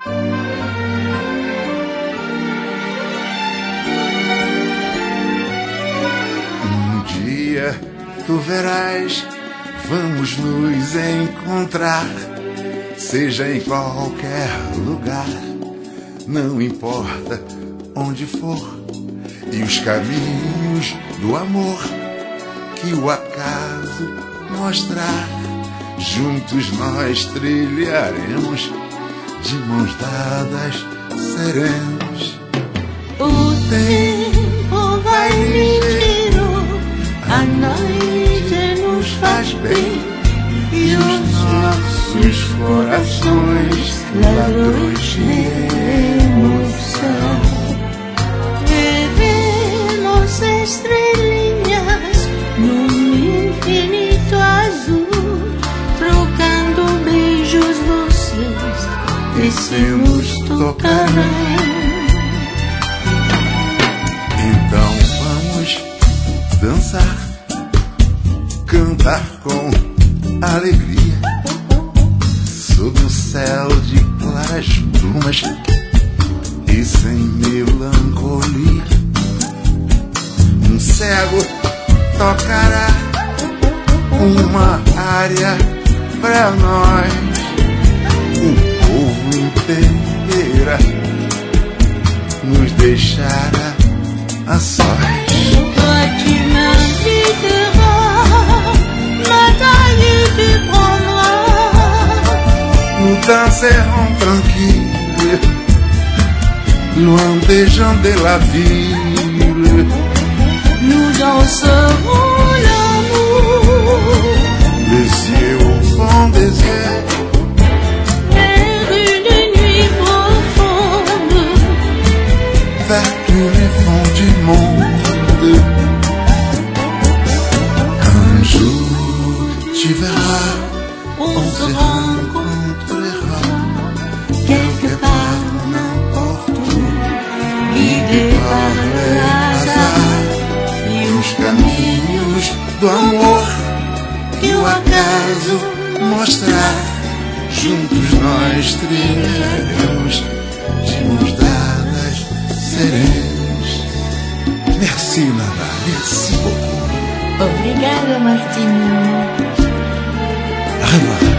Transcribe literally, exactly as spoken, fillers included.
Um dia tu verás, vamos nos encontrar, seja em qualquer lugar, não importa onde for, e os caminhos do amor que o acaso mostrar, juntos nós trilharemos, de mãos dadas seremos. O tempo vai ligeiro, a noite nos faz bem, E os nossos corações ladrões de emoção. veremos estrelinhas no infinito azul, trocando beijos vocês, descemos tocarão. Então vamos dançar, cantar com alegria, sob o céu de claras brumas e sem melancolia. Um cego tocará uma área pra nós, o povo inteira nos deixará a sós. Toi tu m'inviteras, ma taille tu prendras. Nous danserons tranquille, loin des gens de la ville. Nous danserons l'amour, Les yeux au fond des yeux, vers une nuit profonde. vers tous les fonds du monde. Un jour tu verras, On se rencontrera quelque part, n'importe où, guidé par le hasard e os os caminhos do amor que o acaso mostrar. Juntos nós trilharemos, de mãos dadas seremos. Merci Nana, merci beaucoup. Obrigada, Martinho. Au revoir.